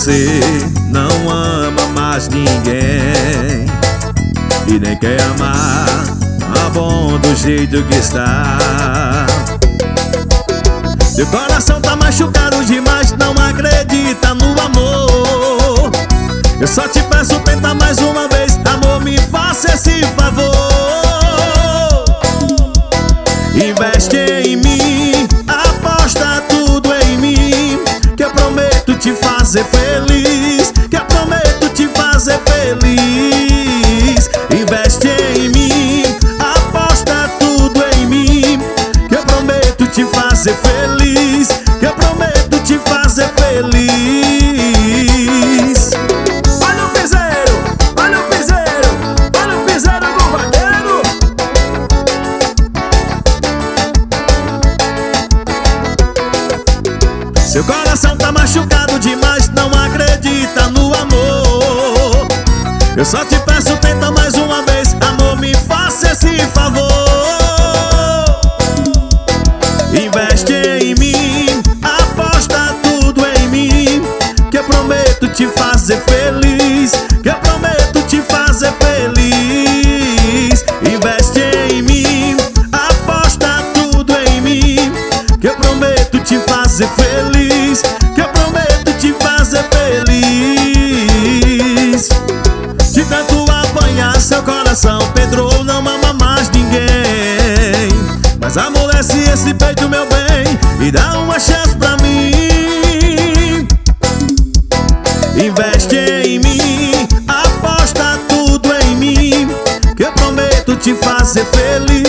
você não ama mais ninguém e nem quer amar, tá bom do jeito que está. Seu coração tá machucado demais, não acredita no amor. Eu só te peço, tenta mais uma vez, amor, me faça esse favor. Investe em mim, aposta tudo em mim, que eu prometo te fazer feliz, que eu prometo te fazer feliz. Investe em mim, aposta tudo em mim, que eu prometo te fazer feliz, que eu prometo te fazer feliz. Olha o piseiro, olha o piseiro, olha o piseiro do vaqueiro. Seu coração tá machucado demais, não acredita no amor. Eu só te peço, tenta mais uma vez, amor, me faça esse favor. Investe em mim, aposta tudo em mim, que eu prometo te fazer feliz, que eu prometo te fazer feliz. Investe em mim, aposta tudo em mim, que eu prometo te fazer feliz, que eu prometo te fazer feliz. De tanto apanhar seu coração, Pedro não ama mais ninguém. Mas amolece esse peito, meu bem, e dá uma chance pra mim. Investe em mim, aposta tudo em mim, que eu prometo te fazer feliz,